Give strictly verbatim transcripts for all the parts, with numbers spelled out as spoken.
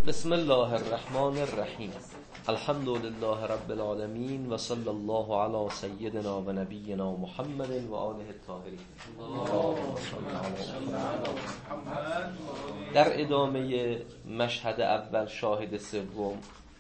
بسم الله الرحمن الرحیم. الحمد لله رب العالمین و صلی الله علی سیدنا و نبینا محمد و آله الطاهرین. در ادامه مشهد اول شاهد سوم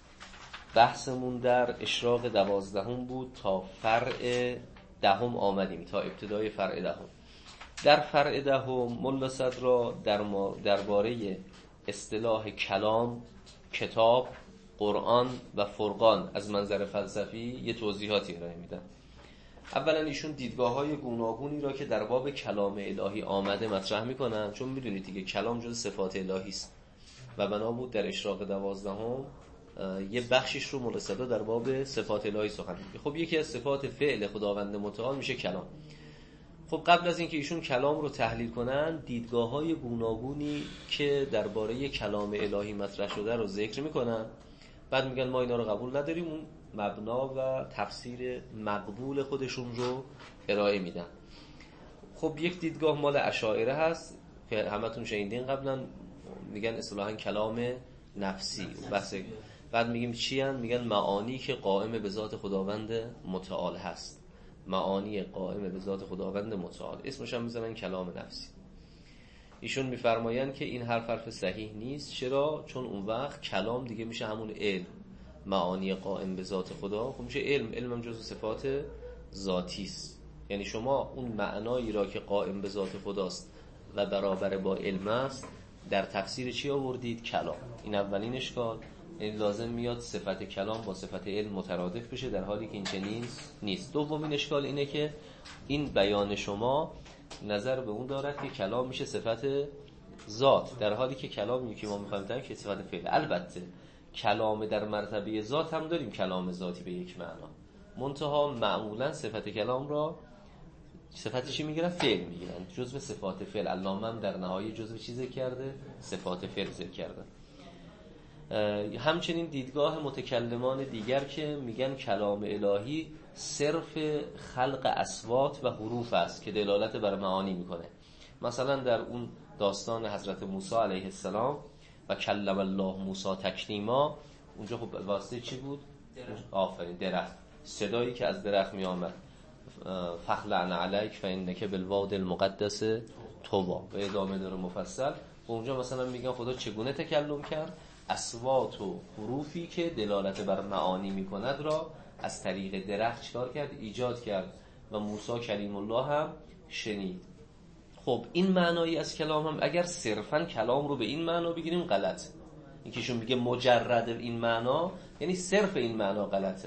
بحثمون در اشراق دوازدهم بود تا فرع دهم آمدیم، تا ابتدای فرع دهم. در فرع دهم ملا صدرا در درباره اصطلاح کلام، کتاب، قرآن و فرقان از منظر فلسفی یه توضیحاتی ارائه میدن. اولا ایشون دیدگاه‌های گوناگونی را که در باب کلام الهی آمده مطرح میکنن، چون میدونید دیگه کلام جز صفات الهی است و بنا بود در اشراق دوازدهم یه بخشش رو ملا صدرا در باب صفات الهی سخن میگه. خب یکی از صفات فعل خداوند متعال میشه کلام. خب قبل از اینکه ایشون کلام رو تحلیل کنن، دیدگاه‌های گوناگونی که درباره کلام الهی مطرح شده رو ذکر میکنن. بعد میگن ما اینا رو قبول نداریم، اون مبنا و تفسیر مقبول خودشون رو ارائه میدن. خب یک دیدگاه مال اشاعره هست که همتون شنیدین قبلا، میگن اصطلاحاً کلام نفسی. بس بعد میگیم چی هن؟ میگن معانی که قائم به ذات خداوند متعال هست. معانی قائم به ذات خداوند متعال، اسمش هم میذارن کلام نفسی. ایشون میفرمایند که این حرف حرف صحیح نیست. چرا؟ چون اون وقت کلام دیگه میشه همون علم، معانی قائم به ذات خدا. خب میشه علم، علم هم جزو صفات ذاتی است. یعنی شما اون معنایی را که قائم به ذات خداست و برابر با علم است در تفسیر چی آوردید؟ کلام. این اولین اشکال. این لازم میاد صفت کلام با صفت علم مترادف بشه، در حالی که این چنین نیست. دومین اشکال اینه که این بیان شما نظر به اون دارد که کلام میشه صفت ذات، در حالی که کلامی که ما می‌فهمیم که صفت فعل. البته کلام در مرتبه ذات هم داریم، کلام ذاتی به یک معنا، منتها معمولا صفت کلام را صفت چی میگیرن؟ فعل میگیرن، جزء صفات فعل. علامه هم در نهایت جزء چی ذکر کرده؟ صفات فعل ذکر کرده. همچنین دیدگاه متکلمان دیگر که میگن کلام الهی صرف خلق اصوات و حروف است که دلالت بر معانی میکنه. مثلا در اون داستان حضرت موسی علیه السلام و کلم الله موسی تکلیما، اونجا خب واسطه چی بود؟ آفرین، درخت. صدایی که از درخت میآمد، فخلعن علیک فانک بالواد المقدس طوا، و ادامه داره مفصل. و اونجا مثلا میگن خدا چگونه تکلم کرد؟ اصوات و حروفی که دلالت بر معانی میکند را از طریق درخت چکار کرد؟ ایجاد کرد و موسی کلیم الله هم شنید. خب این معنایی از کلام هم اگر صرفاً کلام رو به این معنا بگیریم غلط. این کهشون میگه مجرد این معنا یعنی صرف این معنا غلطه،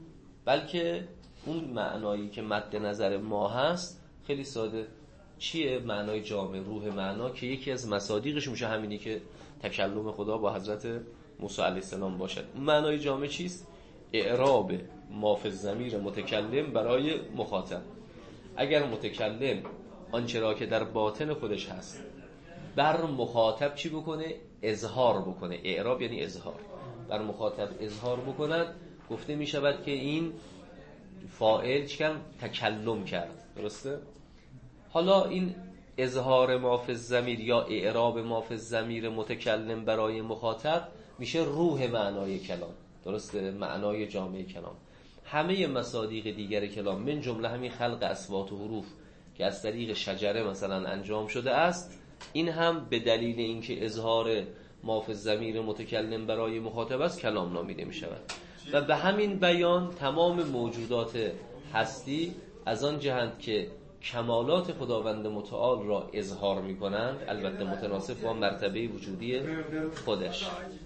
بلکه اون معنایی که مد نظر ما هست خیلی ساده. چیه معنای جامع؟ روح معنا، که یکی از مصادیقش میشه همینی که تکلم خدا با حضرت موسی علیه السلام باشد. معنای جامع چیست؟ اعراب ما فی الضمیر متکلم برای مخاطب. اگر متکلم آنچه را که در باطن خودش هست بر مخاطب چی بکنه؟ اظهار بکنه. اعراب یعنی اظهار. بر مخاطب اظهار بکند، گفته می شود که این فاعل چکن تکلم کرد. درسته؟ حالا این اظهار ما فی الضمیر یا اعراب ما فی الضمیر متکلم برای مخاطب میشه روح معنای کلام. درسته؟ معنای جامع کلام. همه مصادیق دیگر کلام من جمله همین خلق اصوات و حروف که از طریق شجره مثلا انجام شده است، این هم به دلیل اینکه اظهار ما فی الضمیر متکلم برای مخاطب است کلام نامیده می شود. و به همین بیان تمام موجودات هستی از آن جهت که کمالات خداوند متعال را اظهار می کنند، البته متناسب با مرتبه وجودی خودش،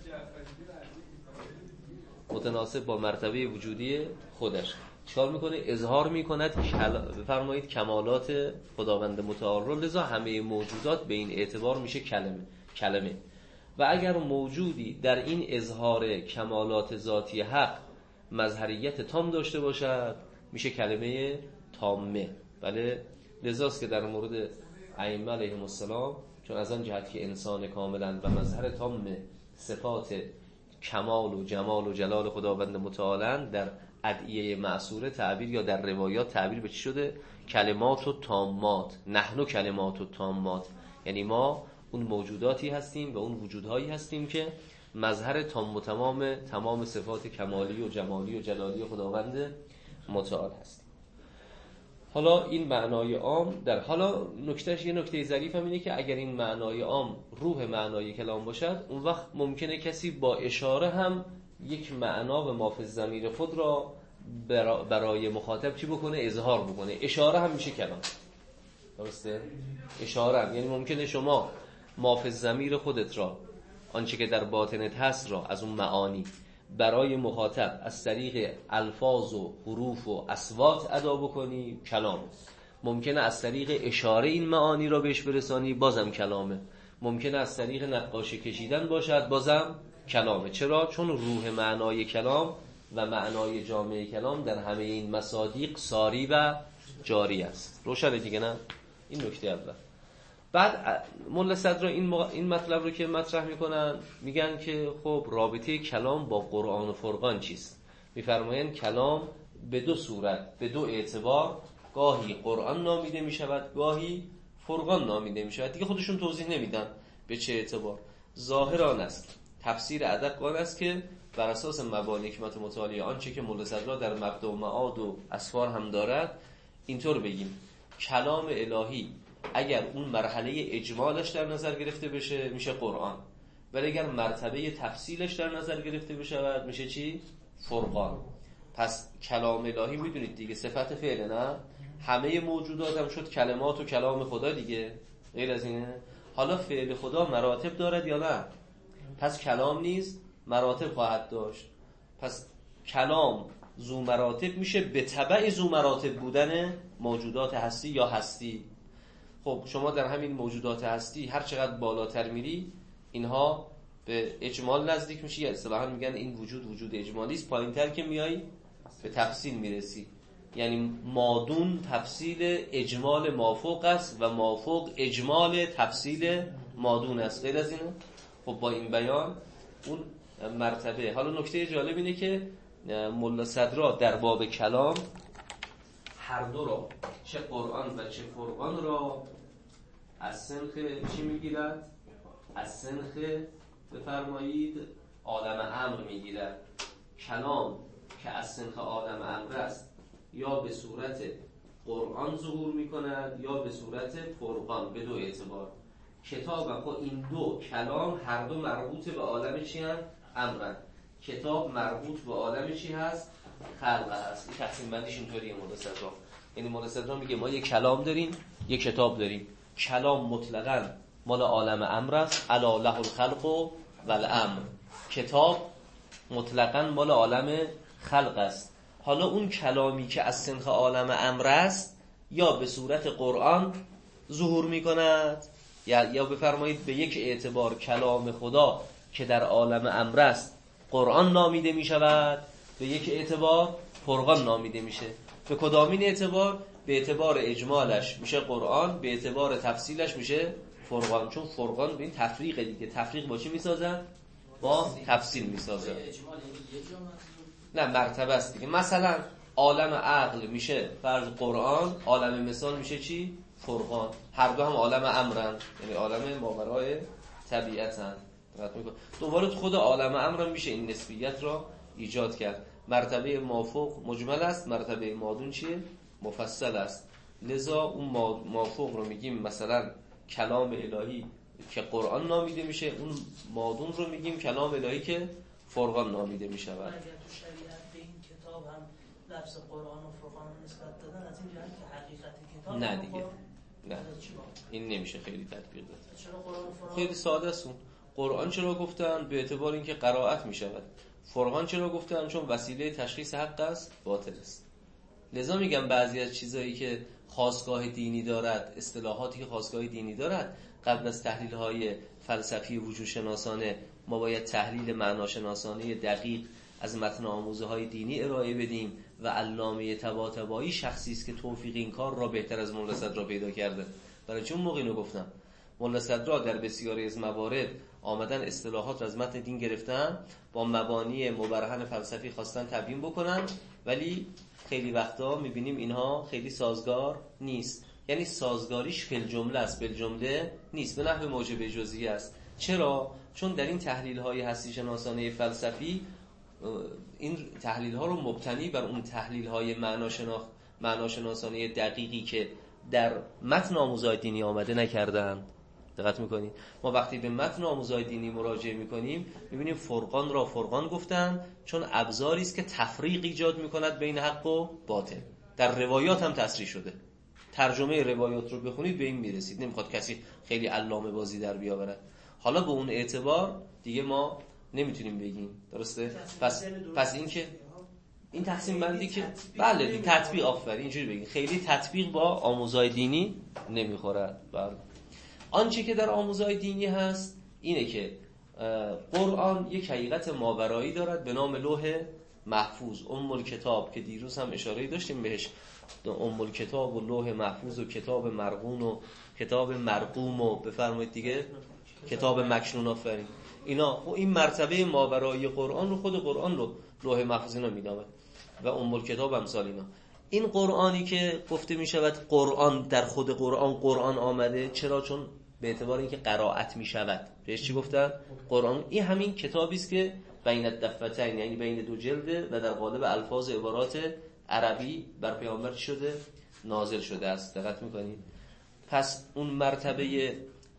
متناسب با مرتبه وجودی خودش چیکار میکنه؟ اظهار میکند. بفرمایید کمالات خداوند متعال را، لذا همه موجودات به این اعتبار میشه کلمه کلمه و اگر موجودی در این اظهار کمالات ذاتی حق مظهریت تام داشته باشد میشه کلمه تامه. بله، لذاست که در مورد ائمه علیهم السلام، چون از آن جهت که انسان کاملا و مظهر تام صفات کمال و جمال و جلال خداوند متعال، در ادعیه معصوره تعبیر یا در روایات تعبیر به چی شده؟ کلمات و تامات. نحن کلمات و تامات، یعنی ما اون موجوداتی هستیم و اون وجودهایی هستیم که مظهر تام و تمام تمام صفات کمالی و جمالی و جلالی خداوند متعال هست. حالا این معنای عام در حالا نکتهش یه نکته ظریف هم اینه که اگر این معنای عام روح معنای کلام باشد، اون وقت ممکنه کسی با اشاره هم یک معنا و ما فی الضمیر خود را برای مخاطب چی بکنه؟ اظهار بکنه. اشاره هم میشه کلام. درسته؟ اشاره هم یعنی ممکنه شما ما فی الضمیر خودت را، آنچه که در باطنت هست را، از اون معانی برای مخاطب از طریق الفاظ و حروف و اصوات ادا بکنی، کلام. ممکنه از طریق اشاره این معانی را بهش برسانی، بازم کلامه. ممکنه از طریق نقاشی کشیدن باشد، بازم کلامه. چرا؟ چون روح معنای کلام و معنای جامع کلام در همه این مصادیق ساری و جاری است. روشنه دیگه نه؟ این نکته اول. بعد ملا صدرا این مغ... این مطلب رو که مطرح میکنن، میگن که خب رابطه کلام با قرآن و فرقان چیست؟ میفرمایند کلام به دو صورت، به دو اعتبار، گاهی قرآن نامیده میشود، گاهی فرقان نامیده میشود. دیگه خودشون توضیح نمیدن به چه اعتبار. ظاهر آن است، تفسیر ادق آن است که بر اساس مبانی حکمت متعالی آنچه که ملا صدرا در مبدأ و معاد و اسفار هم دارد، اینطور بگیم کلام الهی اگر اون مرحله اجمالش در نظر گرفته بشه میشه قرآن، ولی اگر مرتبه تفصیلش در نظر گرفته بشه میشه چی؟ فرقان. پس کلام الهی میدونید دیگه صفت فعل، نه؟ همه موجودات هم شد کلمات و کلام خدا دیگه، غیر از اینه؟ حالا فعل خدا مراتب دارد یا نه؟ پس کلام نیز مراتب خواهد داشت. پس کلام ذو مراتب میشه به تبع ذو مراتب بودن موجودات هستی یا هستی. خب شما در همین موجودات هستی هر چقدر بالاتر میری اینها به اجمال نزدیک میشی، یا اصطلاحا میگن این وجود وجود اجمالی است. پایینتر که میای به تفصیل میرسی، یعنی مادون تفصیل اجمال مافوق است و مافوق اجمال تفصیل مادون است، غیر از اینه؟ خب با این بیان اون مرتبه. حالا نکته جالب اینه که ملا صدرا در باب کلام هر دو را، چه قرآن و چه فرقان را از سنخ چی میگیرد؟ از سنخ بفرمایید عالم امر میگیرد. کلام که از سنخ عالم امر است یا به صورت قرآن ظهور میکند یا به صورت فرقان، به دو اعتبار. کتاب خب این دو کلام هر دو مربوط به عالم چی هست؟ امرن. کتاب مربوط به عالم چی هست؟ خلق هست. این تقسیم بندیش اینطوریه ملا صدرا. یعنی ملا صدرا میگه ما یک کلام داریم، یک کتاب داریم. کلام مطلقاً مال عالم امر است، الا له الخلق و الامر. کتاب مطلقاً مال عالم خلق است. حالا اون کلامی که از سنخ عالم امر است یا به صورت قرآن ظهور میکند، یا یا بفرمایید به یک اعتبار کلام خدا که در عالم امر است قرآن نامیده میشود، به یک اعتبار فرقان نامیده میشه. به کدامین اعتبار؟ به اعتبار اجمالش میشه قرآن، به اعتبار تفصیلش میشه فرقان. چون فرقان به این تفریق دیگه، تفریق با چی میسازن؟ با تفصیل میسازن. نه مرتبه است دیگه. مثلا عالم عقل میشه فرض قرآن، عالم مثال میشه چی؟ فرقان. هر دو هم عالم امرن، یعنی عالم ماورای طبیعتن. دوباره خود عالم امر میشه این نسبیت را ایجاد کرد. مرتبه مافوق مجمل است، مرتبه مادون چیه؟ مفصل است. لذا اون مافوق رو میگیم مثلا کلام الهی که قرآن نامیده میشه، اون مادون رو میگیم کلام الهی که فرقان نامیده میشه. اگر تو شریعت به این کتاب هم لفظ قرآن و فرقان رو نسبت دادن، از این جهت که حقیقت کتاب نه دیگه، نه این نمیشه خیلی تطبیق داد. چرا قرآن و فرقان؟ خیلی ساده است. قرآن چرا گفتن؟ به اعتبار اینکه قرائت میشود. فرقان چرا گفتن؟ چون وسیله تشخیص حق است، باطل است. لذا میگم بعضی از چیزایی که خاستگاه دینی دارد، اصطلاحاتی که خاستگاه دینی دارد، قبل از تحلیل‌های فلسفی وجود شناسانه ما باید تحلیل معناشناسانه دقیق از متن آموزه‌های دینی ارائه بدیم و علامه طباطبایی شخصی است که توفیق این کار را بهتر از ملا صدرا پیدا کرده. برای چون موقع اینو گفتم ملا صدرا در بسیاری از موارد آمدن اصطلاحات را از متن دین گرفتن، با مبانی مبرهن فلسفی خواستن تبیین بکنن، ولی خیلی وقتا میبینیم اینها خیلی سازگار نیست. یعنی سازگاریش فی الجمله است، فی الجمله نیست، به نحو موجب جزئی است. چرا؟ چون در این تحلیل های هستی شناسانه فلسفی این تحلیل ها رو مبتنی بر اون تحلیل های معناشناس معناشناسانه دقیقی که در متن آموزهای دینی آمده نکردن. دقت میکنید؟ ما وقتی به متن آموزهای دینی مراجعه میکنیم میبینیم فرقان را فرقان گفتن چون ابزاری است که تفریق ایجاد میکند بین حق و باطل. در روایات هم تصریح شده. ترجمه روایات رو بخونید به این میرسید. نمیخواد کسی خیلی علامه بازی در بیاورد. حالا به اون اعتبار دیگه ما نمیتونیم بگیم. درسته؟ پس پس این که این تقسیم بندی که بله دی تطبیق آفرین اینجوری بگیم خیلی تطبیق با آموزهای دینی نمیخورد. بله. آنچه که در آموزهای دینی هست اینه که قرآن یک حقیقت ماورایی دارد به نام لوح محفوظ، ام الکتاب، که دیروز هم اشاره داشتیم بهش. ام الکتاب و لوح محفوظ و کتاب مرقوم و کتاب مرقوم و بفرمایید دیگه کتاب مکنون آفرین. اینا و این مرتبه ماورایی قرآن رو خود قرآن رو لوح محفوظ اینا می‌نامد و ام الکتاب امثال اینا. این قرآنی که گفته می شود قرآن در خود قرآن قرآن آمده، چرا؟ چون به اعتبار اینکه قرائت می شود. بهش چی گفتن؟ قرآن. این همین کتابی است که بین الدفتین، یعنی بین دو جلده و در قالب الفاظ عبارات عربی بر پیامبر شده نازل شده است. دقت می‌کنید؟ پس اون مرتبه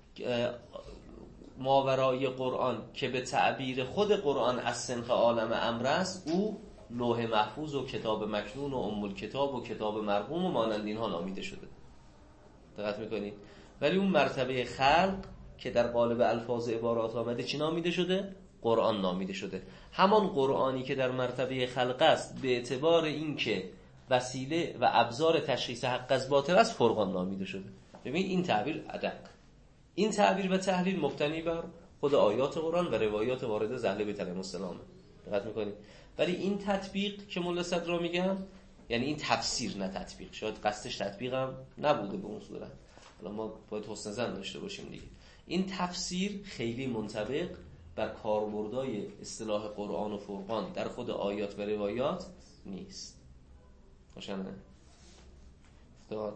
ماورای قرآن که به تعبیر خود قرآن از سنخ عالم امر است، او لوح محفوظ و کتاب مکنون و ام الکتاب و کتاب مرقوم و مانند اینها نامیده شده. دقت میکنید؟ ولی اون مرتبه خلق که در قالب الفاظ عبارات آمده چی نامیده شده؟ قرآن نامیده شده. همان قرآنی که در مرتبه خلق است به اعتبار اینکه وسیله و ابزار تشخیص حق از باطل است فرقان نامیده شده. ببین این تعبیر ادق، این تعبیر و تحلیل مبتنی بر خود آیات قرآن و روایات وارده از اهل بیت علیهم السلام. دقت میکنید؟ ولی این تطبیق که ملا صدرا میگم، یعنی این تفسیر نه تطبیق، شاید قصدش تطبیق هم نبوده به اون صورت، حالا ما باید حسن ظن داشته باشیم دیگه. این تفسیر خیلی منطبق بر کاربردهای اصطلاح قرآن و فرقان در خود آیات و روایات نیست. روشنه؟ افتاد؟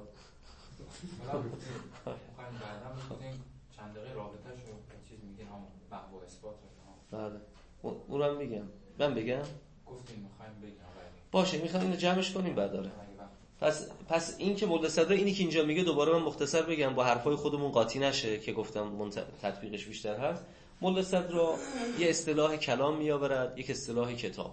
مخواهیم بعدا بکنیم چند دقیقه رابطه شو چیز میگین هم محو و اثبات رو. بله اون هم میگم. من بگم؟ گفتیم مخواهیم بگیم. باشه میخوام اینو جمعش کنیم بعد داره. پس پس این که مولد صدر اینی که اینجا میگه دوباره من مختصر بگم با حرفای خودمون قاطی نشه که گفتم منت... تطبیقش بیشتر هست. مولد صدر یه اصطلاح کلام میآورد، یک اصطلاح کتاب.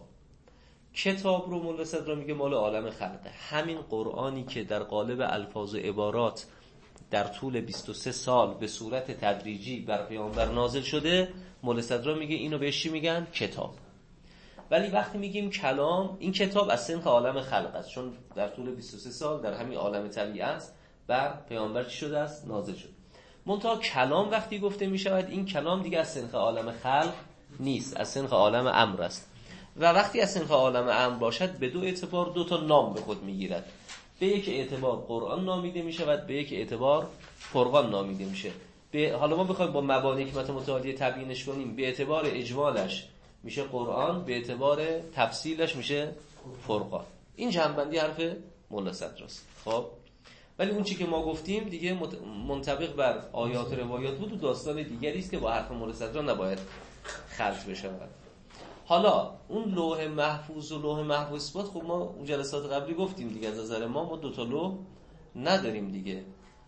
کتاب رو مولد صدر میگه مال عالم خلقه. همین قرآنی که در قالب الفاظ و عبارات در طول بیست و سه سال به صورت تدریجی بر پیامبر نازل شده، مولد صدر میگه اینو بهش چی میگن؟ کتاب. ولی وقتی میگیم کلام، این کتاب از سنخ عالم خلق است، چون در طول بیست و سه سال در همین عالم طبیعت بر پیامبر چی شده است؟ نازل شد. منتها کلام وقتی گفته میشود این کلام دیگه از سنخ عالم خلق نیست، از سنخ عالم امر است. و وقتی از سنخ عالم امر باشد به دو اعتبار دو تا نام به خود میگیرد. به یک اعتبار قرآن نامیده میشود، به یک اعتبار فرقان نامیده میشه. به حالا ما بخوایم با مبانی حکمت متعالیه تبیینش کنیم، به اعتبار اجمالش میشه قرآن، به اعتبار تفصیلش میشه فرقان. این جنبندی حرف مولا صدراست. خب ولی اون چی که ما گفتیم دیگه منطبق بر آیات و روایات بود و داستان دیگری است که با حرف مولا صدرا نباید خلط بشود. حالا اون لوح محفوظ و لوح محفوظ اثبات، خب ما اون جلسات قبلی گفتیم دیگه، از نظر ما ما دو تا لوح نداریم دیگه،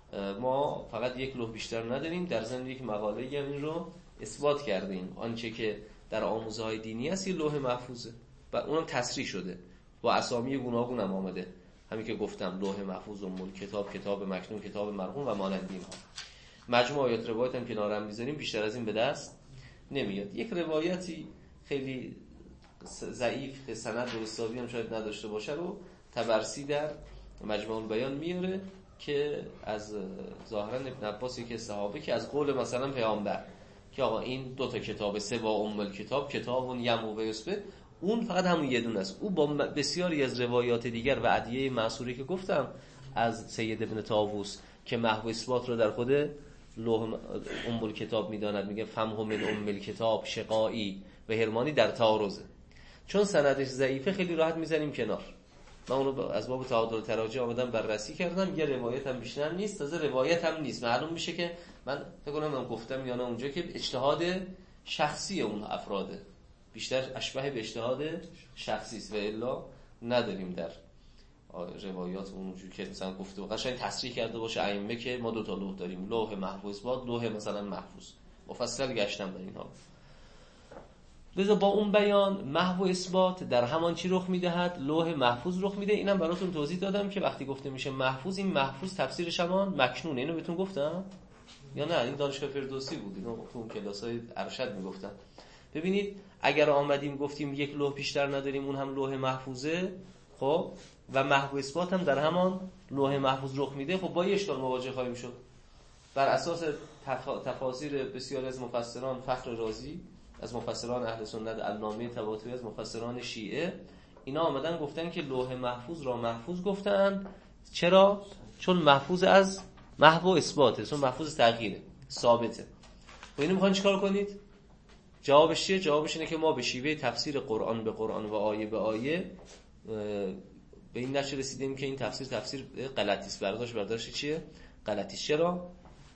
ما فقط یک لوح بیشتر نداریم. در ضمن یک مقاله هم این رو اثبات کردیم، آنچه که در آموزهای دینی است یه لوح محفوظه و اونم تصریح شده با اسامی گوناگون هم آمده، همین که گفتم لوح محفوظ، ام کتاب، کتاب مکنون، کتاب مرقوم و مانند اینها. مجموع آیات روایت هم کنار هم میذاریم، بیشتر از این به دست نمیاد. یک روایتی خیلی ضعیف که سند درستابی هم شاید نداشته باشه رو تبرسی در مجموع البیان میاره که از ظاهرا ابن عباسی که صحابه که از قول مثلا پیامبر که آقا این دو تا کتاب سه با ام الکتاب کتاب یمو و یسبه، اون فقط همون یه دونه است. او با بسیاری از روایات دیگر و ادعیه معصوری که گفتم از سید ابن طاووس که محو اثبات رو در خود لوح ام الکتاب میداند، میگه فمه من ام الکتاب شقایی و هرمانی در تعارضه. چون سندش ضعیفه خیلی راحت میزنیم کنار. من اونو از باب تعادل تراجع آمدم بررسی کردم. یه روایت هم بیشتر نیست، تازه روایت هم نیست. معلوم میشه که من فکر کنم من گفتم یا نه اونجا که اجتهاد شخصی اون افراده، بیشتر اشبه به اجتهاد شخصی است و الا نداریم در روایات اونجوری که مثلا گفته قشنگ تصریح کرده باشه ائمه که ما دو تا لوح داریم، لوح محفوظ با لوح مثلا محفوظ. مفصل گشتم در اینها. لذا با اون بیان محو اثبات در همان چی رخ میدهد؟ لوح محفوظ رخ میده. اینم براتون توضیح دادم که وقتی گفته میشه محفوظ، این محفوظ تفسیرش همان مکنونه. اینو بهتون گفتم یا نه؟ این دانشگاه فردوسی بود، اینو تو اون کلاسای ارشد میگفتن. ببینید اگر آمدیم گفتیم یک لوح بیشتر نداریم، اون هم لوح محفوظه، خب و محو اثبات هم در همان لوح محفوظ رخ میده، خب با یه اشکال مواجه خواهیم شد. بر اساس تف... تفاسیر بسیار از مفسران، فخر رازی از مفسران اهل سنت، علامه طباطبایی از مفسران شیعه، اینا آمدن گفتن که لوح محفوظ را محفوظ گفتن. چرا؟ چون محفوظ از محو اثباته، چون محفوظ تغییره، ثابته. و اینو میخواین چیکار کنید؟ جوابش چیه؟ جوابش اینه که ما به شیوه تفسیر قرآن به قرآن و آیه به آیه به این نتیجه رسیدیم که این تفسیر تفسیر غلطی است. برداشت برداشت چیه؟ غلطی. چرا؟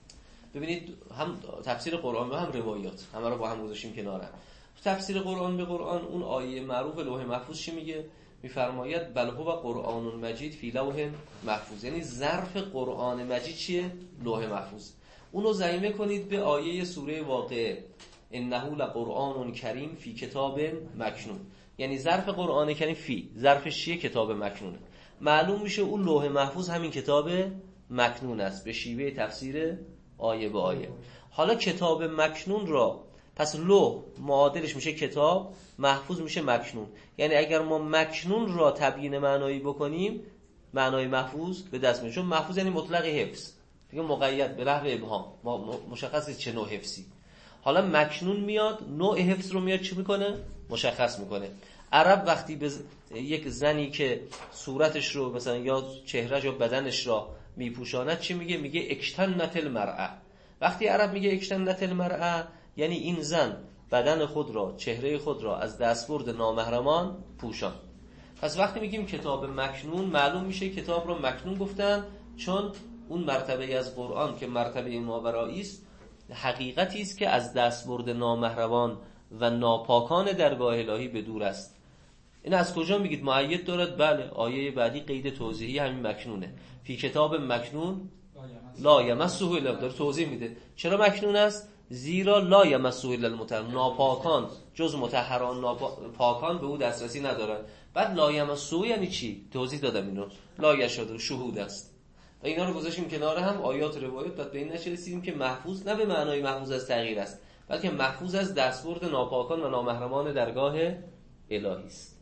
ببینید هم تفسیر قرآن و هم روایات همه رو با هم گذاشتیم کنار هم. تفسیر قرآن به قرآن، اون آیه معروف لوح محفوظ چی میگه؟ میفرماید بل هو قرآن مجید فی لوح محفوظ، یعنی ظرف قرآن مجید چیه؟ لوح محفوظ. اونو ضمیمه کنید به آیه سوره واقعه انه لقرآن کریم فی کتاب مکنون، یعنی ظرف قرآن کریم فی، ظرفش چیه؟ کتاب مکنونه. معلوم میشه اون لوح محفوظ همین کتاب مکنون است به شیوه تفسیر آیه به آیه. حالا کتاب مکنون را، پس لوح معادلش میشه کتاب، محفوظ میشه مکنون. یعنی اگر ما مکنون را تبیین معنایی بکنیم، معنای محفوظ به دست میاد. چون محفوظ یعنی مطلق حفظ، دیگه مقید به لحو ابهام، ما مشخصه چه نوع حفظی. حالا مکنون میاد نوع حفظ رو میاد چی میکنه؟ مشخص میکنه. عرب وقتی به یک زنی که صورتش رو مثلا یا چهرهش یا بدنش را میپوشاند چی میگه؟ میگه اکتنت المرأه. وقتی عرب میگه اکتنت المرأه یعنی این زن بدن خود را، چهره خود را از دستبرد نامحرمان پوشان. پس وقتی میگیم کتاب مکنون، معلوم میشه کتاب رو مکنون گفتن چون اون مرتبه از قرآن که مرتبه ماورایی است، حقیقتی است که از دستبرد نامحرمان و ناپاکان درگاه الهی به دور است. این از کجا میگید؟ مؤید دارد؟ بله، آیه بعدی قید توضیحی همین مکنونه. فی کتاب مکنون لا یمسه الا المطهرون. توضیح میده چرا مکنون است؟ زیرا لا یمسه الا المطهرون، ناپاکان جز مطهران ناپاکان به او دسترسی ندارند. بعد لا یمسه یعنی چی؟ توضیح دادم اینو. لا یشهد شهود است. و اینا رو گذاشتیم کنار هم، آیات روایات، بعد به این نتیجه رسیدیم که محفوظ نه به معنای محفوظ از تغییر است، بلکه محفوظ از دستبرد ناپاکان و نامحرمان درگاه الهی است.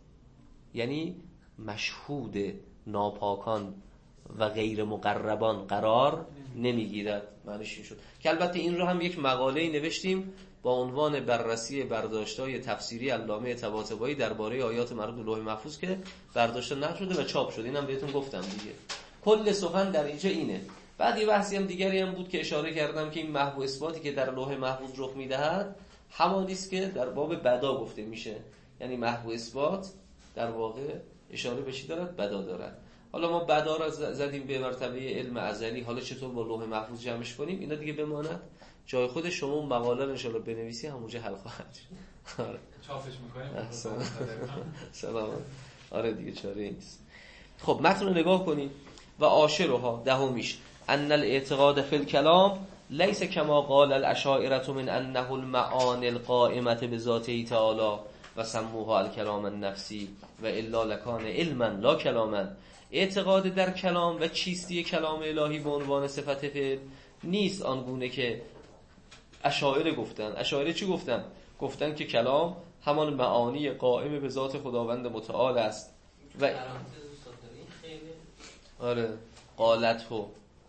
یعنی مشهود ناپاکان و غیر مقربان قرار نمیگیرد. معنیش این شد که البته این رو هم یک مقاله‌ای نوشتیم با عنوان بررسی برداشت‌های تفسیری علامه طباطبایی درباره آیات مربوط به لوح محفوظ که برداشت نشده و چاپ شده. اینم بهتون گفتم دیگه. کل سخن در اینجا اینه. بعد یه بحثی هم دیگری هم بود که اشاره کردم که این محو اثباتی که در لوح محفوظ رخ میدهد همانی است که در باب بدا گفته میشه. یعنی محو اثبات در واقع اشاره به چی دارد؟ بدا دارد. حالا ما بدا را زدیم به مرتبه علم ازلی، حالا چطور با لوح محفوظ جمعش کنیم؟ اینا دیگه بماند جای خود شما. اون مقاله رو ان شاء الله بنویسی همونجا حل خواهد شد. آره چاپش می‌کنیم. سلام. آره دیگه چاره نیست. خب متن رو نگاه کنید. و عاشرها دهمیش ان الاعتقاد فی الکلام لیس کما قال الاشاعره من انه المعانی القائمه بذاته تعالی و سموها الکلام النفسی و الا لکان علما لا کلاما. اعتقاد در کلام و چیستی کلام الهی به عنوان صفت فعل نیست آنگونه که اشاعره گفتن. اشاعره چی گفتن؟ گفتن که کلام همان معانی قائم به ذات خداوند متعال است و آره قالت هو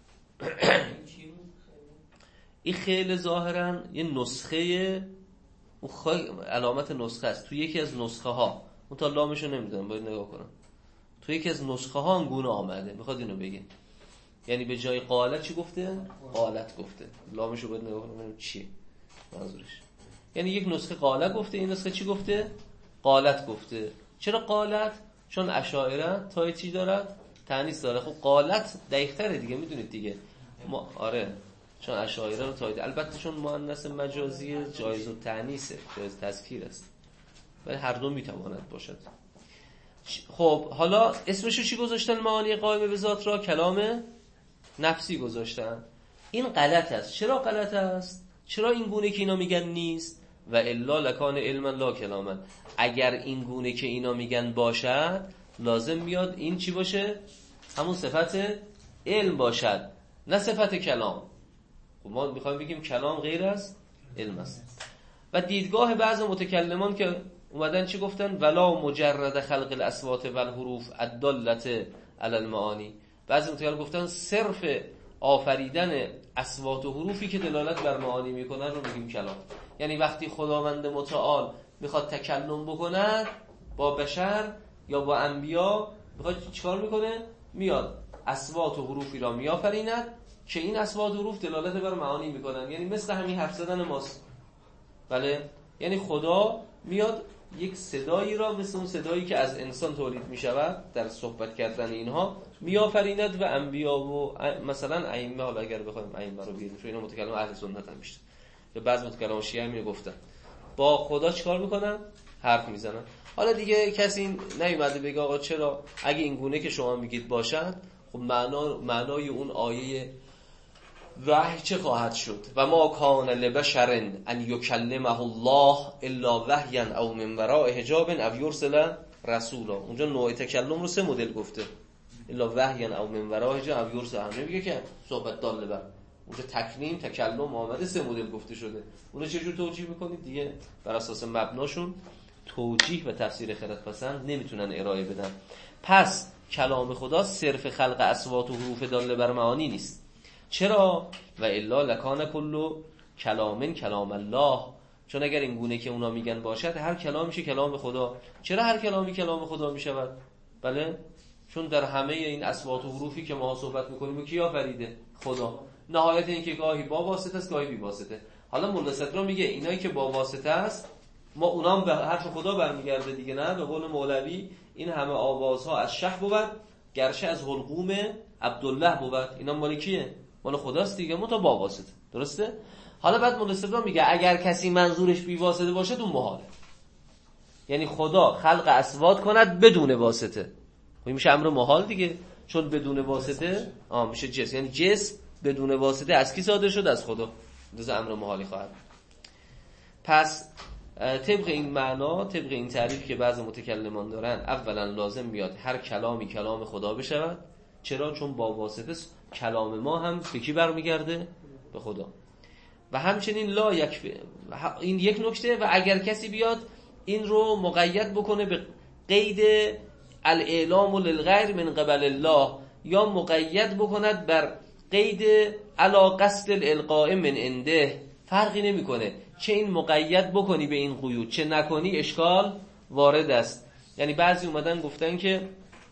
این خیلی ظاهرا یه نسخه، علامت نسخه است تو یکی از نسخه ها. اون تا لامشو نمیدونم، باید نگاه کنم. تو یکی از نسخه ها هم گونه آمده، میخواد اینو بگه. یعنی به جای قالت چی گفته؟ قالت گفته. لامشو باید نگاه کنم ببینم چیه منظورش. یعنی یک نسخه قالت گفته، این نسخه چی گفته؟ قالت گفته. چرا قالت؟ چون اشاعره تای چی دارد؟ تانیث داره. خب قالت دقیق تره دیگه، میدونید دیگه ما آره چون اشاعره رو تایید، البته چون مؤنث مجازی جایز و تانیثه، جایز تذکیر است، ولی هر دو میتواند باشد. خب حالا اسمشو چی گذاشتن؟ معانی قائمه به ذات را کلام نفسی گذاشتن. این غلط است. چرا غلط است؟ چرا این گونه که اینا میگن نیست؟ و الا لکان علما لا کلاما. اگر این گونه که اینا میگن باشد، لازم میاد این چی باشه؟ همون صفت علم باشد، نه صفت کلام. خب ما میخوایم بگیم کلام غیر از علم است. و دیدگاه بعض متکلمان که اومدن چی گفتن؟ ولا مجرد خلق الاصوات و الحروف الدالة علی المعانی. بعضی متکلمان گفتن صرف آفریدن اصوات و حروفی که دلالت بر معانی میکنن رو میگیم کلام. یعنی وقتی خداوند متعال میخواد تکلم بکند با بشر یا با انبیا، میخواد چیکار میکنه؟ میاد اصوات و حروفی را میآفریند که این اصوات و حروف دلالت بر معانی میکنن. یعنی مثل همین حرف زدن ماست. بله، یعنی خدا میاد یک صدایی را مثل اون صدایی که از انسان تولید میشود در صحبت کردن اینها میآفریند و انبیا و مثلا ائمه، حالا اگر بخوایم ائمه رو بیاریم، چون اینا متکلم اهل سنت هم میشه، یا بعضی متکلم شیعه می گفتن با خدا چیکار میکنن؟ حرف میزنن. حالا دیگه کسی نیومده بگه آقا چرا اگه این گونه که شما میگید باشد، خب معنا معنای اون آیه وحی چه خواهد شد؟ و ما کان لبشر ان یکلمه الله الا وحیا او من وراء حجاب او یرسل رسولا. اونجا نوع تکلم رو سه مدل گفته، الا وحیا او من وراء حجاب او یرسل. هم نمیگه که صحبت داله بر اونجا تکلیم تکلم آمده سه مدل گفته شده. اونو چجور توجیه میکنید دیگه؟ بر اساس مبناشون توجیه و تفسیر خردپسند نمیتونن ارائه بدن. پس کلام خدا صرف خلق اصوات و حروف داله بر معانی نیست. چرا؟ و الا لکان کل کلامن کلام الله. چون اگر این گونه که اونا میگن باشد، هر کلام میشه کلام خدا. چرا هر کلامی کلام خدا میشود؟ بله، چون در همه این اصوات و حروفی که ما صحبت میکنیم کی آفریده؟ خدا. نهایت این که گاهی با واسطه است گاهی بی واسطه. حالا مولا صدرا میگه اینایی که با واسطه است، ما اونام به حرف خدا برمیگرده دیگه، نه؟ به قول مولوی این همه آوازها از شه بود، گرشه از حلقوم عبدالله بود. اینا مال کیه؟ مال خداست دیگه، متا با واسطه. درسته؟ حالا بعد مولا صدرا میگه اگر کسی منظورش بی واسطه باشه اون محاله. یعنی خدا خلق اصوات کند بدون واسطه، این میشه امر محال دیگه، چون بدون واسطه آ میشه جسم. یعنی جسم بدون واسطه از کی صادر شد؟ از خدا. لذا امر محالی خواهد. پس طبق این معنا، طبق این تعریف که بعضی متکلمان دارن، اولا لازم میاد هر کلامی کلام خدا بشود. چرا؟ چون با واسطه کلام ما هم به کی برمیگرده؟ به خدا. و همچنین لا یک این یک نکته. و اگر کسی بیاد این رو مقید بکنه به قید الاعلام للغیر من قبل الله، یا مقید بکند بر قید علی قصد الالقاء من عنده، فرقی نمیکنه. چه این مقید بکنی به این قیود، چه نکنی، اشکال وارد است. یعنی بعضی اومدن گفتن که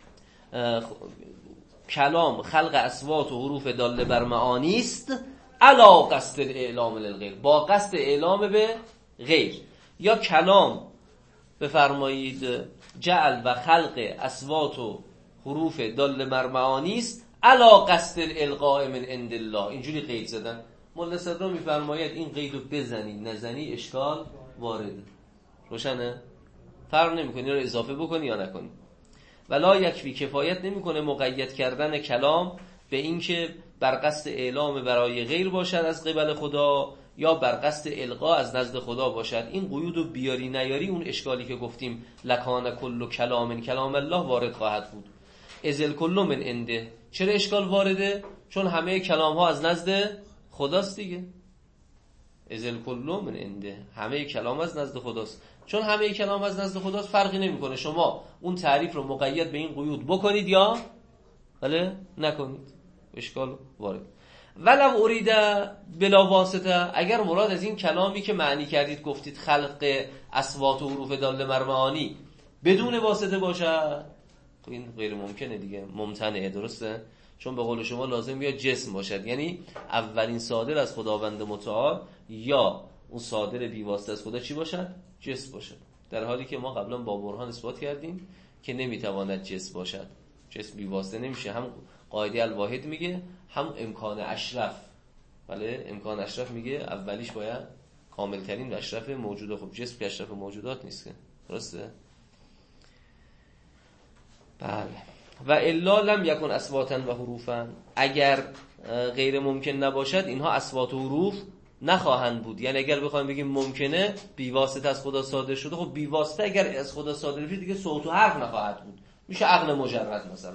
کلام خلق اصوات و حروف داله بر معانی است علی قصد الاعلام للغیر، با قصد اعلام به غیر. یا کلام بفرمایید جعل و خلق اصوات و حروف داله بر معانی است علی قصد الالقاء من عند الله، اینجوری قید زدن. مولا صدرا میفرماید این قیدو بزنی نزنی اشکال وارده. روشنه؟ فرق نمیکنه رو اضافه بکنی یا نکنی. ولا یکفی، کفایت نمیکنه مقید کردن کلام به این که بر قصد اعلام برای غیر باشد از قبل خدا، یا بر قصد القا از نزد خدا باشد. این قیودو بیاری نیاری، اون اشکالی که گفتیم لکان کل کلام کلام الله وارد خواهد بود. ازل کل من عنده. چرا اشکال وارده؟ چون همه کلام ها از نزد خداست دیگه. ازل کل من عنده، همه کلام از نزد خداست. چون همه کلام از نزد خداست، فرقی نمیکنه شما اون تعریف رو مقید به این قیود بکنید یا بله نکنید، اشکال وارد. ولو ارید بلا واسطه، اگر مراد از این کلامی که معنی کردید گفتید خلق اصوات و حروف داله بر معانی بدون واسطه باشه، این غیر ممکنه دیگه، ممتنعه. درسته؟ چون به قول شما لازم بیاد جسم باشد، یعنی اولین صادر از خداوند متعال یا اون صادر بی واسطه از خدا چی باشد؟ جسم باشد. در حالی که ما قبلا با برهان اثبات کردیم که نمیتواند جسم باشد. جسم بی واسطه نمیشه. هم قاعده الواحد میگه، هم امکان اشرف. بله، امکان اشرف میگه اولیش باید کامل ترین و اشرف موجوده. خب جسم که اشرف موجودات نیست که، درسته؟ بله. و الا لم یکن اصواتا و حروفا، اگر غیر ممکن نباشد اینها اصوات و حروف نخواهند بود. یعنی اگر بخوایم بگیم ممکنه بی واسطه از خدا صادر شده، خب بی واسطه اگر از خدا صادر شده دیگه صوت و حرف نخواهد بود، میشه عقل مجرد مثلا.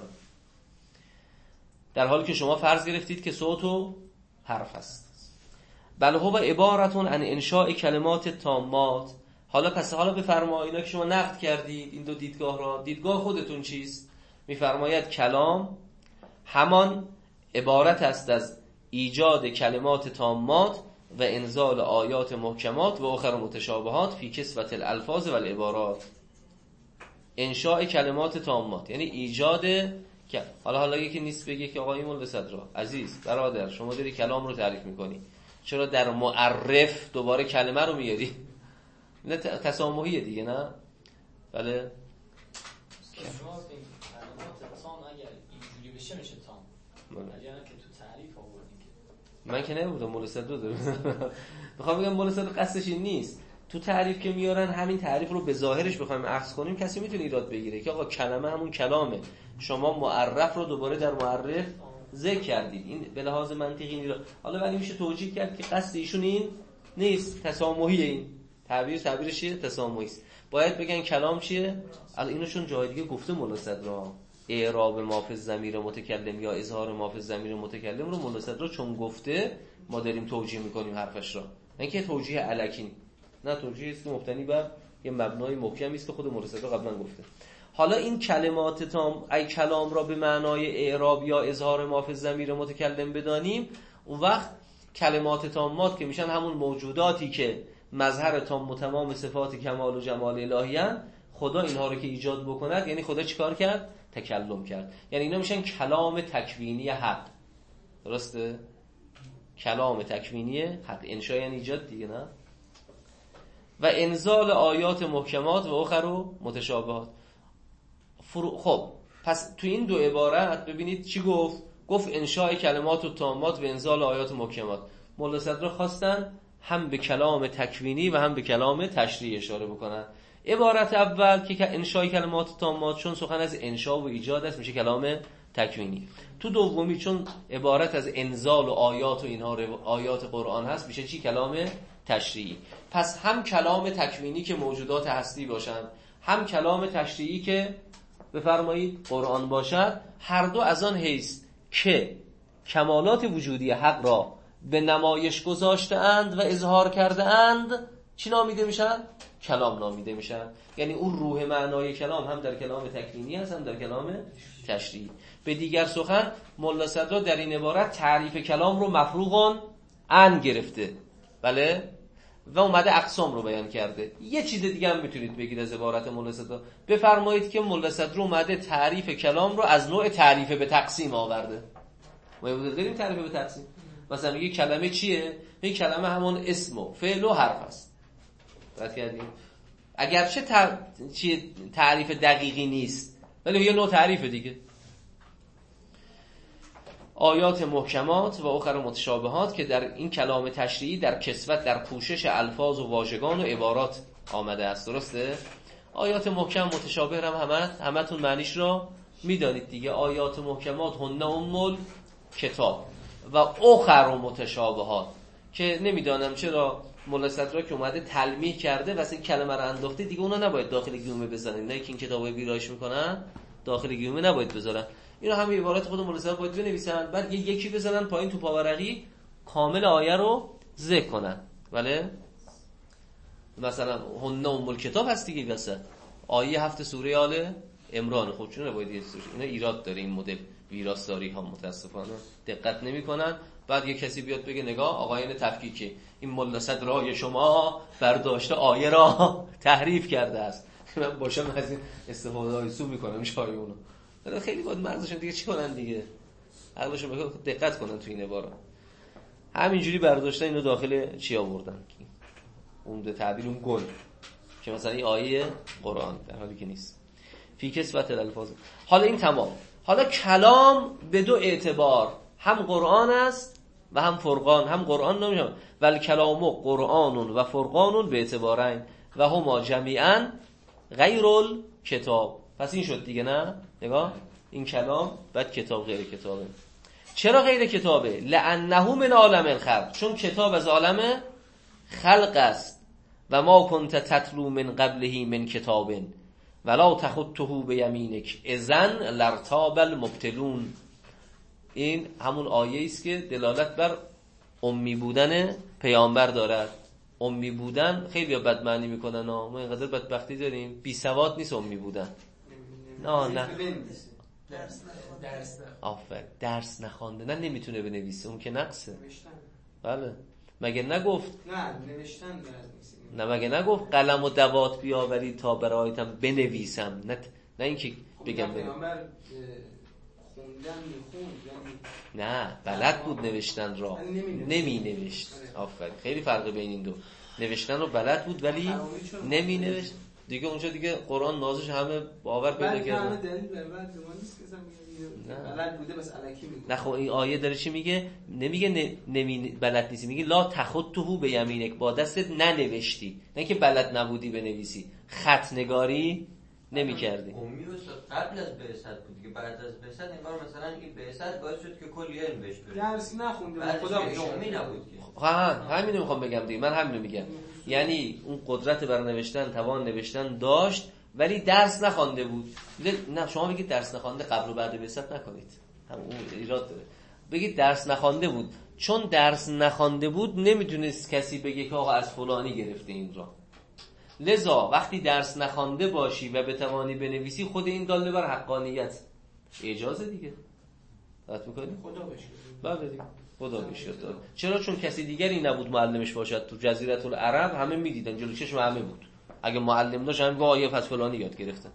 در حالی که شما فرض گرفتید که صوت و حرف است. بل هو عبارتون عن انشاء کلمات تامات. حالا پس حالا بفرمایید، اینا که شما نقد کردید این دو دیدگاه را، دیدگاه خودتون چیست؟ میفرماید کلام همان عبارت است از ایجاد کلمات تامات و انزال آیات محکمات و آخر متشابهات فی کسوت الالفاظ و العبارات. انشاء کلمات تامات یعنی ایجاد که حالا حالا یکی نیست بگه که آقای مولا صدرا عزیز برادر شما داری کلام رو تعریف میکنی، چرا در معرف دوباره کلمه رو میاری؟ نه تسامحیه دیگه، نه؟ بله شما این کلمات تام اگر اینجوری بشه میشه تام، ولی نه که تو تعریف آوردین که من که نمی‌بودم مولا صدرا داره. میخوام بگم مولا صدرا قصدش این نیست. تو تعریف که میارن همین تعریف رو به ظاهرش بخوایم اخذ کنیم کسی میتونه ایراد بگیره که آقا کلمه همون کلامه، شما معرف رو دوباره در معرف ذکر کردید، این به لحاظ منطقی ایراد. حالا ولی میشه توجیه کرد که قصد ایشون این نیست، تسامحی، این تعبیر تعبیرش چیه؟ تسامحی است. باید بگن کلام چیه؟ الان اینوشون جای دیگه گفته مولا صدرا اعراب ما فی الضمیر متکلم یا اظهار ما فی الضمیر متکلم رو مولا صدرا چون گفته ما داریم توجیه میکنیم حرفش را، نه که توجیه الکی، نه توجیه است که مبتنی بر یه مبنای محکمی است که خود مولا صدرا قبلا گفته. حالا این کلمات تام ای کلام را به معنای اعراب یا اظهار ما فی الضمیر متکلم بدانیم، اون وقت کلمات تامات که میشن همون موجوداتی که مظهر تام و تمام صفات کمال و جمال الهی ان، خدا اینها رو که ایجاد بکند یعنی خدا چیکار کرد؟ تکلم کرد. یعنی اینا میشن کلام تکوینی حق، درسته؟ کلام تکوینی حق. انشاء یعنی ایجاد دیگه، نه؟ و انزال آیات محکمات و اخر متشابهات. فرو... خب پس تو این دو عبارت ببینید چی گفت؟ گفت انشاء کلمات و تامات و انزال آیات محکمات. مولا صدرا خواستن هم به کلام تکوینی و هم به کلام تشریعی اشاره بکنن. عبارت اول که انشاء کلمات تامات چون سخن از انشاء و ایجاد است میشه کلام تکوینی. تو دومی چون عبارت از انزال و آیات و اینها آیات قرآن هست میشه چی؟ کلام تشریعی. پس هم کلام تکوینی که موجودات هستی باشن، هم کلام تشریعی که بفرمایید قرآن باشد، هر دو از آن حیث که کمالات وجودی حق را به نمایش گذاشته اند و اظهار کرده اند چی نامیده میشن؟ کلام نامیده میشن. یعنی اون روح معنای کلام هم در کلام تکوینی هست هم در کلام تشریعی. به دیگر سخن مولا صدرا در این عبارت تعریف کلام رو مفروغ عن گرفته، بله، و اومده اقسام رو بیان کرده. یه چیز دیگه هم میتونید بگید از عبارت مولا صدرا، بفرمایید که مولا صدرا اومده تعریف کلام رو از نوع تعریف به تقسیم آورده. ما یاد داریم تعریف به تقسیم، مثلا میگه کلمه چیه؟ این کلمه همون اسم و فعل و حرف است. رد کردیم. اگرچه تر... چی تعریف دقیقی نیست ولی یه نوع تعریف دیگه. آیات محکمات و اخر متشابهات که در این کلام تشریعی در کسوت در پوشش الفاظ و واژگان و عبارات آمده است، درسته؟ آیات محکم متشابه هم همه همتون معنیش رو میدانید دیگه. آیات محکمات هن ام کتاب و اخر متشابهات که نمیدانم چرا مولا صدرا که اومده تلمیح کرده واسه این کلمه رو انداخته دیگه، اونا نباید داخل گیومه بزنن. نه که این کتابای ویرایش میکنن داخل گیومه نباید بذارن. اینا همه عبارات خود مولا صدرا باید بنویسن، بعد یه یکی بزنن پایین تو پاورقی کامل آیه رو ذکر کنن. بله مثلا هن ام کتاب هست دیگه، واسه آیه هفت سوره آل عمران. خب چون نباید یه سوره اینا ایراد داره این مدل ویراستاری ها متاسفانه دقت نمی‌کنن. بعد یه کسی بیاد بگه نگاه آقایان تفکیکی این مولا صدرای شما برداشته آیه را تحریف کرده است. من باشم از این استفاده های سو میکنم شای اونو. ولی خیلی باید مغزشون دیگه چی کنن دیگه، عقلشون بگه دقت کنن تو این عبارات. همینجوری برداشتن اینو داخل چی آوردن، اون به تعبیر اون گل که مثلا این آیه قرآن، در حالی که نیست. فی کسوت الالفاظ. حالا این تمام. حالا کلام به دو اعتبار هم قرآن است و هم فرقان. هم قرآن نمیشه ول کلام قرآن و فرقان به اعتبارین و هما جمیعا غیر الکتاب. پس این شد دیگه، نه؟ نگاه، این کلام بعد کتاب غیر کتابه. چرا غیر کتابه؟ لانه من عالم الخلق، چون کتاب از عالم خلق است. و ما کنت تتلو من قبله من کتاب ولا تخطه بیمینک اذن لارتاب المبتلون. این همون آیه است که دلالت بر امی بودن پیامبر دارد. امی بودن خیلی بد معنی میکنن، ما اینقدر بدبختی داریم، بی سواد نیست امی بودن. نه نه درس درس آفر درس نخوانده، نه نمیتونه بنویسه، اون که نقصه. بله مگه نگفت نه نوشتن نه مگه نگفت قلم و دوات بیاوری تا برایتم بنویسم، نه نه اینکه بگم پیامبر خوندن میخوند، نه بلد بود نوشتن را، نمی نوشت. آفرین، خیلی فرق بین این دو، نوشتن رو بلد بود ولی نمی نوشت دیگه. اونجا دیگه قرآن نازش همه باور پیدا کرد. بلد بوده بس الکی میگه. نه خب این آیه داره چی میگه؟ نمیگه نمی بلد نیستی، میگه لا تخطه به یمینک، با دستت ننوشتی، نه که بلد نبودی بنویسی، خط نگاری نمی‌کردی. امی قبل از بعثت بود که بعد از بعثت انگار مثلا این بعثت باعث شد که کلی علم بهش برسه. درس نخونده خدا امی نبود که. ها همین رو میخوام بگم دیگه، من همین رو میگم. یعنی اون قدرت بر نوشتن، توان نوشتن داشت ولی درس نخوانده بود. نه شما بگید درس نخوانده قبل و بعد بعثت نکنید، هم اون ایراد داره. بگید درس نخوانده بود، چون درس نخوانده بود نمیتونست کسی بگه که آقا از فلانی گرفته این را. لذا وقتی درس نخوانده باشی و بتوانی بنویسی، خود این داله بر حقانیت، اجازه دیگه. درست می‌کنی؟ خدا بشه. بله دیگه. خدا بشه. چرا؟ چون کسی دیگری نبود معلمش باشد. تو جزیره العرب همه میدیدن، جلوی چشم همه بود. اگه معلم داشت همه گفت آیه پس فلانی یاد گرفتن.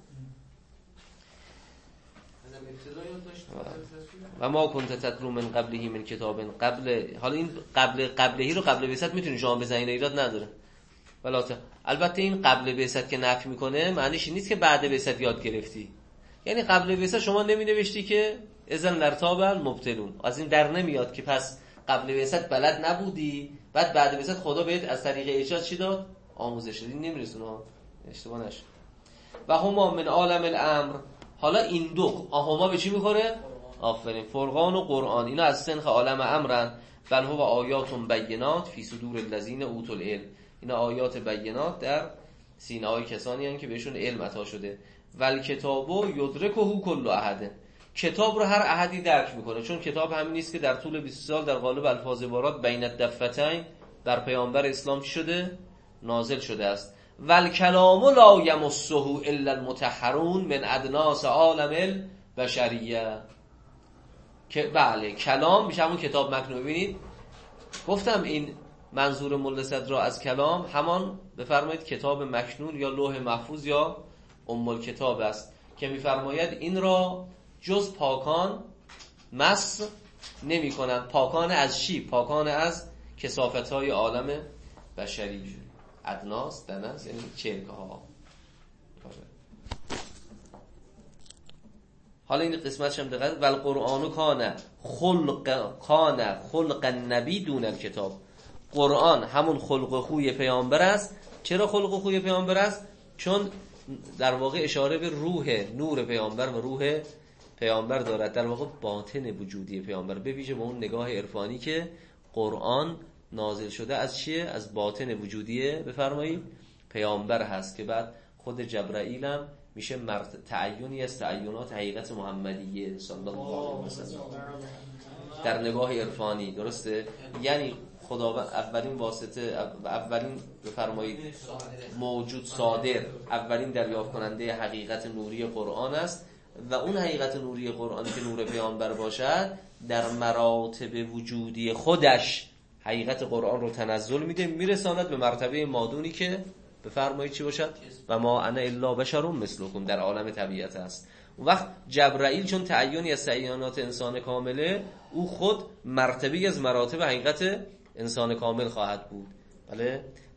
و ما کنت تتلو من قبله من کتاب قبل. حالا این قبل قبلهی رو قبل بعثت میتونی شما بزنین، ایراد نداره. ولی البته این قبل بعثت که نفی میکنه معنیش نیست که بعد بعثت یاد گرفتی. یعنی قبل بعثت شما نمی نوشتی که اذن لارتاب المبتلون، از این در نمیاد که پس قبل بعثت بلد نبودی، بعد بعد بعثت خدا بهت از طریق ارشاد چی داد؟ آموزش داد. این نمیرسونه، اشتباه نشه. و هما من عالم الامر. حالا این دو هما به چی میخوره؟ آفرین، فرقان و قرآن، اینا از سنخ عالم امرن. بل هو آیات بینات فی صدور الذین اوتوا العلم. اینا آیات بینات در سینه‌های کسانی هستند که بهشون علم عطا شده. ول کتابو یدرکه کل احد. کتاب رو هر احدی درک میکنه، چون کتاب همین نیست که در طول بیست سال در قالب الفاظ عبارات بین الدفتین در پیامبر اسلام شده نازل شده است. ول کلام لا یمسه الا المطهرون من ادناس عالم البشریه. که بله کلام میشه همون کتاب مکنون. ببینید گفتم این منظور ملا صدرا از کلام همان بفرمایید کتاب مکنون یا لوح محفوظ یا ام الکتاب است که میفرماید این را جز پاکان مس نمی کنند. پاکان از چی؟ پاکان از کثافت های عالم بشری. ادناس دنس یعنی چرکه ها. حالا این قسمتش هم دقیق. ول قرآن کان خلق کان خلق النبی دون الکتاب. قرآن همون خلق و خوی پیامبر است. چرا خلق و خوی پیامبر است؟ چون در واقع اشاره به روح نور پیامبر و روح پیامبر دارد، در واقع باطن وجودی پیامبر، به ویژه با اون نگاه عرفانی که قرآن نازل شده از چیه؟ از باطن وجودی بفرمایید پیامبر هست که بعد خود جبرائیل هم میشه مرد تعیینی از تعیینات حقیقت محمدیه صلی الله علیه و سلم در نگاه عرفانی. درسته؟ یعنی خداوند اولین واسطه، اولین بفرمایید موجود صادر، اولین دریافت کننده حقیقت نوری قرآن است و اون حقیقت نوری قرآن که نور پیامبر باشد در مراتب وجودی خودش حقیقت قرآن رو تنزل میده، میرساند به مرتبه مادونی که بفرمایید چی باشد؟ و ما انا الا بشر مثلکم، در عالم طبیعت است. اون وقت جبرائیل چون تعیینی از تعیینات انسان کامله، او خود مرتبه از مراتب حقیقت انسان کامل خواهد بود. بله؟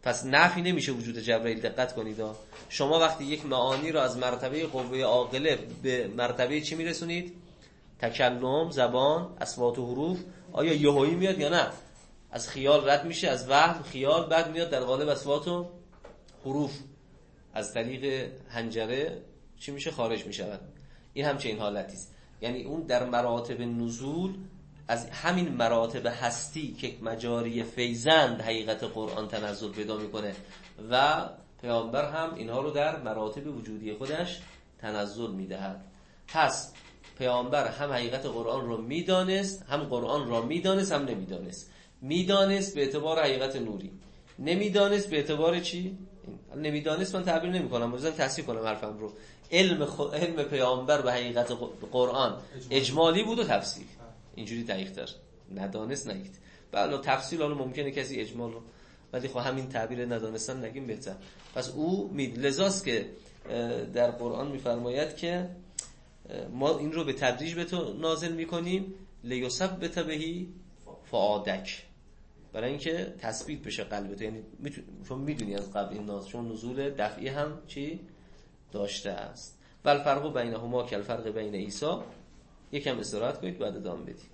پس نفی نمیشه وجود جبرئیل. دقت کنید ها. شما وقتی یک معانی رو از مرتبه قوه عاقله به مرتبه چی میرسونید؟ تکلم، زبان، اصوات و حروف، آیا یهویی میاد یا نه؟ از خیال رد میشه، از وهم خیال، بعد میاد در قالب اصوات و حروف از طریق حنجره چی میشه؟ خارج میشود. این همچنین حالتی است. یعنی اون در مراتب نزول از همین مراتب هستی که مجاری فیضند حقیقت قرآن تنزل پیدا میکنه و پیامبر هم اینها رو در مراتب وجودی خودش تنزل میدهد. پس پیامبر هم حقیقت قرآن رو میدانست، هم قرآن را میدانست، هم نمیدانست. میدانست به اعتبار حقیقت نوری، نمیدانست به اعتبار چی؟ نمیدانست من تعبیر نمی کنم، بذارم تصحیح کنم حرفم رو. علم خ... علم پیامبر به حقیقت قرآن اجمالی بود و تفصیل اینجوری دقیق تر. ندانست نگید. بله تفصیل حالا ممکنه کسی اجمال رو، ولی خب همین تعبیر ندانستن نگیم بهتر. پس او مید لذاست که در قرآن میفرماید که ما این رو به تدریج به تو نازل میکنیم لیثبت بهی فؤادک، برای اینکه تثبیت بشه قلبت. یعنی چون میدونی از قبل این نازل، چون نزول دفعی هم چی داشته است. و الفرق بینهما کالفرق بین عیسی. یکم استراحت کنید بعد ادامه بدید.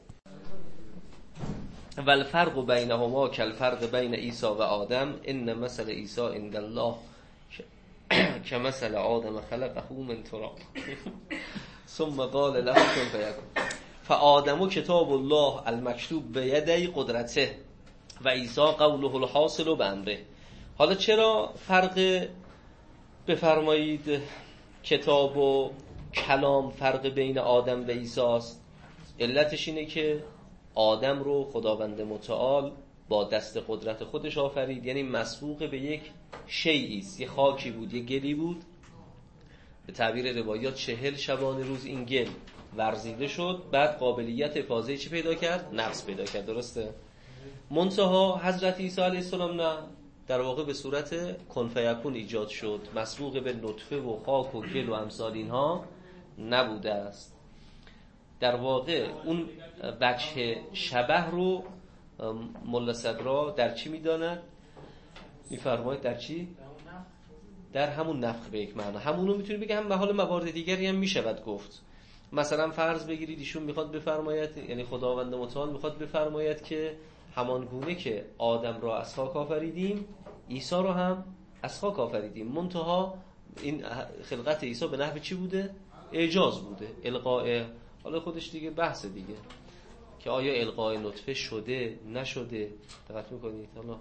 و الفرق بینهما کالفرق بین عیسی و آدم ان مثل عیسی عند الله که مثل آدم خلقه من تراب ثم قال له کن فیکون. فآدم کتاب الله المکتوب بیدی قدرته و عیسی قوله الحاصل بامره. حالا چرا فرق بفرمایید کتاب و کلام فرق بین آدم و عیسی است؟ علتش اینه که آدم رو خداوند متعال با دست قدرت خودش آفرید، یعنی مسبوق به یک شیئی است. یه خاکی بود، یه گلی بود، به تعبیر روایات چهل شبانه روز این گل ورزیده شد، بعد قابلیت افاضه چی پیدا کرد؟ نفس پیدا کرد. درسته؟ منتها حضرت عیسی علیه السلام نه، در واقع به صورت کن فیکون ایجاد شد، مسبوق به نطفه و خاک و گل و امثال اینها نبوده است. در واقع اون وجه شبه رو ملا صدرا در چی میداند؟ میفرماید در چی؟ در همون نفخ به یک معنا. همونو میتونی بگه هم به حال موارد دیگری هم میشود گفت. مثلا فرض بگیرید ایشون میخواد بفرماید، یعنی خداوند متعال میخواد بفرماید که همان گونه که آدم را از خاک آفریدیم عیسی رو هم از خاک آفریدیم. منتها این خلقت عیسی به نحو چی بوده؟ اعجاز بوده، القاء. حالا خودش دیگه بحث دیگه که آیا القاء نطفه شده نشده. دقت میکنید؟ حالا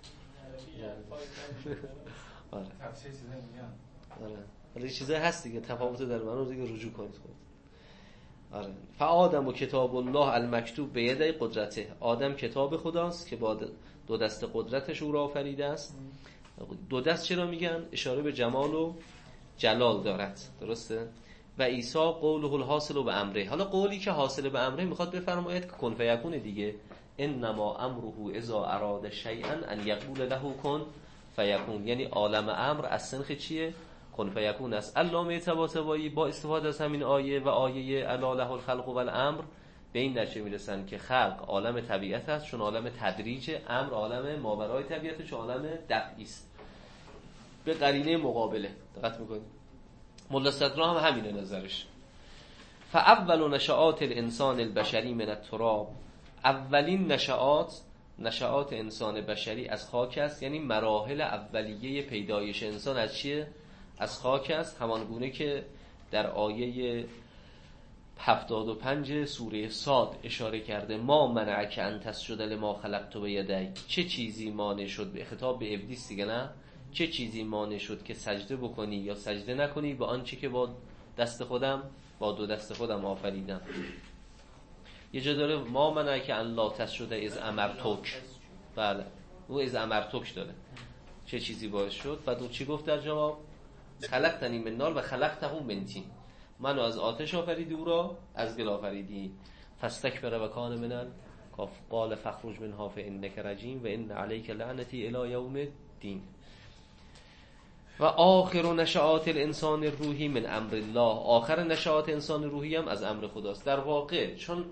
آره تفسیر چیزا میگن. آره حالا یه چیزایی هست دیگه، تفاوت در منو دیگه رجوع کنید خود. آره فآدم و کتاب الله المکتوب بیدی قدرته. آدم کتاب خداست که با دو دست قدرتش او را آفریده است. دو دست چرا میگن؟ اشاره به جمال و جلال دارد. درسته؟ و عیسی قوله الحاصل و امره. حالا قولی که حاصل به امره میخواد بفرماید که کن فیکون دیگه. انما امره اذا اراد شیئا ان یقول له کن فیکون. یعنی عالم امر از سنخ چیه؟ کن فیکون است. علامه طباطبایی با استفاده از همین آیه و آیه الا له الخلق و الامر به این نتیجه میرسن که خلق عالم طبیعت است، چون عالم تدریج، امر عالم ماورای طبیعت، چون عالم دفعی است. به قرینه مقابله. دقت میکنید؟ ملا صدرا هم همینه نظرش. فاول نشآت الانسان البشری من التراب. اولین نشآت نشآت انسان بشری از خاک است، یعنی مراحل اولیه پیدایش انسان از چیه؟ از خاک است. همان گونه که در آیه هفتاد و پنج سوره صاد اشاره کرده ما منعک ان تسجد لما خلقت بیدی. چه چیزی مانع شد؟ به خطاب به ابلیس دیگه، نه؟ چه چیزی مانع شد که سجده بکنی یا سجده نکنی به آنچه که با دست خودم با دو دست خودم آفریدم. یه جا داره ما منعک ان لا تسجد اذ امرتک. بله او از امرتک داره. چه چیزی باعث شد؟ بعد اون چی گفت در جواب؟ خلقتنی من نار و خلقته من طین. منو از آتش آفریدی، او را از گل آفریدی. فاستکبر و کان من الکافرین. قال فاخرج منها فانک رجیم و ان علیک لعنتی الی یوم الدین. و آخر نشآت الانسان الروحی من امر الله. آخر نشآت انسان روحی هم از امر خداست. در واقع چون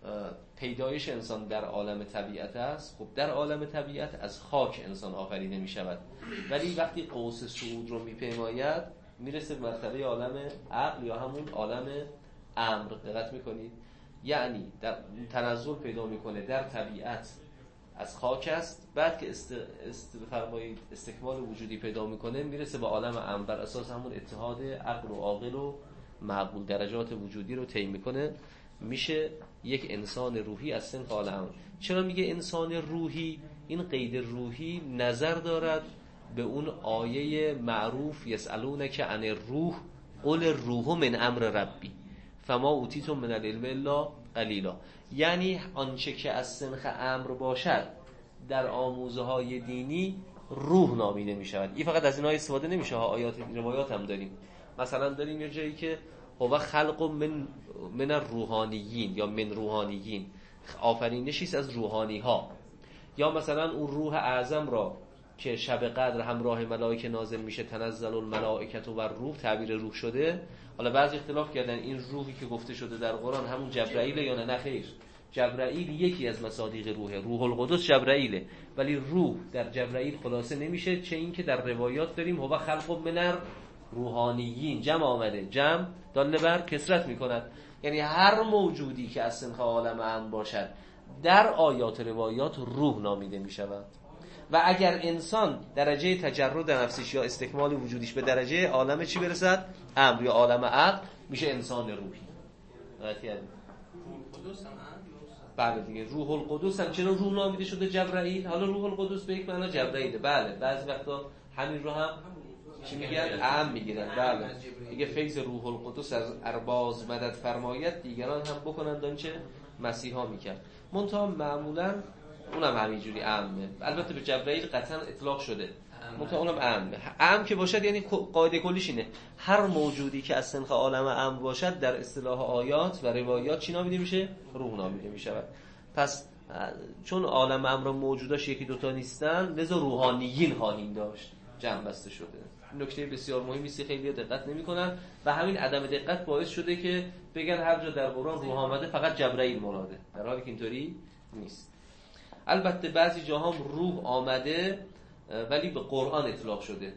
پیدایش انسان در عالم طبیعت است. خب در عالم طبیعت از خاک انسان آفریده می شود، ولی وقتی قوس صعود رو می پیماید میرسه به مرتبه عالم عقل یا همون عالم امر. دقت میکنید؟ یعنی در تنزل پیدا میکنه در طبیعت از خاک است، بعد که است فرمایید استکمال وجودی پیدا میکنه میرسه به عالم امر، بر اساس همون اتحاد عقل و عاقل و معقول درجات وجودی رو طی میکنه، میشه یک انسان روحی از صنف عالم. چرا میگه انسان روحی؟ این قید روحی نظر دارد به اون آیه معروف یسألونک عن الروح قل الروح من امر ربی فما اوتیتم من العلم الا قلیلا. یعنی آنچه که از سنخ امر باشد در آموزه های دینی روح نامیده می شود. این فقط از اینها استفاده نمیشه ها، آیات روایات هم داریم. مثلا داریم یه جایی که هو خلق من من الروحانیین یا من روحانیین، آفرینشی است از روحانی ها. یا مثلا اون روح اعظم را که شب قدر همراه ملائکه نازل میشه، تنزل الملائکه و الروح، تعبیر روح شده. حالا بعضی اختلاف کردن این روحی که گفته شده در قرآن همون جبرائیل یا نه. نه خیر، جبرائیل یکی از مصادیق روحه، روح القدس جبرائیله، ولی روح در جبرائیل خلاصه نمیشه، چه این که در روایات داریم هو خلق من روحانیین، جمع آمده، جمع دال بر کثرت میکند. یعنی هر موجودی که از سنخ عالم امر باشد در آیات روایات روح نامیده میشود. و اگر انسان درجه تجرد نفسیش یا استکمال وجودیش به درجه عالم چی برسد؟ امر یا عالم عقل، میشه انسان روحی. غلطی روح القدس هم بله دیگه، روح القدس هم چرا روح نامیده شده جبرائیل؟ حالا روح القدس به یک معنا جبرائیله، بله بعضی وقتا همین رو هم چی میگن؟ اعم میگیرن. بله دیگه فیض روح القدس از ارباز مدد فرمایت دیگران هم بکنند آنچه مسیحا میکرد. منتها معمولا اونم همینجوری عامه، البته به جبرائیل قطعا اطلاق شده، منتها اونم عامه. عام که باشد یعنی قاعده کلیش اینه هر موجودی که از سنخ عالم عام باشد در اصطلاح آیات و روایات چی نامیده میشه؟ روح نامیده میشود. پس چون عالم امر موجوداش یکی دوتا نیستن، لذا روحانیین خواهیم داشت، جمع بسته شده. نکته بسیار مهمی است، خیلی دقت نمی‌کنن و همین عدم دقت باعث شده که بگن هر جا در قرآن روح آمده فقط جبرائیل مراده، در حالی که اینطوری نیست. البته بعضی جاها روح آمده ولی به قرآن اطلاق شده،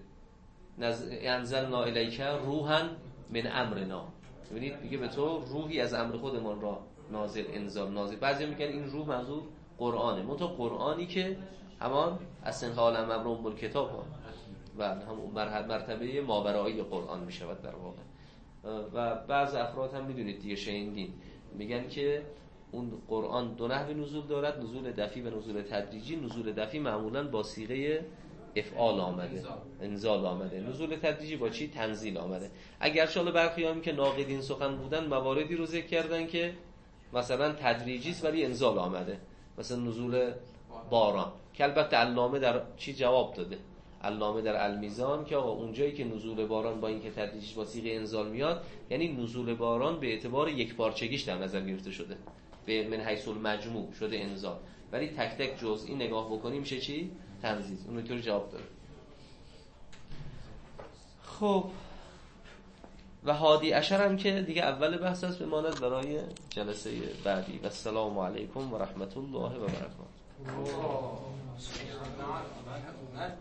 انزلنا الیک روحا من امرنا. ببینید میگه به تو روحی از امر خودمان را نازل انزال نازل. بعضی میگن این روح منظور قرآنه، منتها قرآنی که همان از سنخ عالم امر ام الکتاب ها و هم مرتبه ماورایی قرآن میشود در واقع. و بعض افراد هم میدونید دیگه شنیدین میگن که اون قرآن دو نحو نزول دارد، نزول دفعی و نزول تدریجی. نزول دفعی معمولا با صیغه افعال آمده، انزال آمده. نزول تدریجی با چی؟ تنزیل آمده. اگرچه حالا برخیامی که ناقدین سخن بودن مواردی رو ذکر کردن که مثلا تدریجی است ولی انزال آمده، مثلا نزول باران، که البته علامه در چی جواب داده؟ علامه در المیزان که آقا اونجایی که نزول باران با اینکه تدریجی با صیغه انزال میاد، یعنی نزول باران به اعتبار یک پارچگیش در نظر گرفته شده، به من حیث المجموع شده انزال، ولی تک تک جزئی نگاه بکنیم میشه چی؟ تنزیل. اون اینطوری جواب داره. خب و هادی عشر هم که دیگه اول بحث است، بماند برای جلسه بعدی. و السلام علیکم و رحمت الله و برکاته.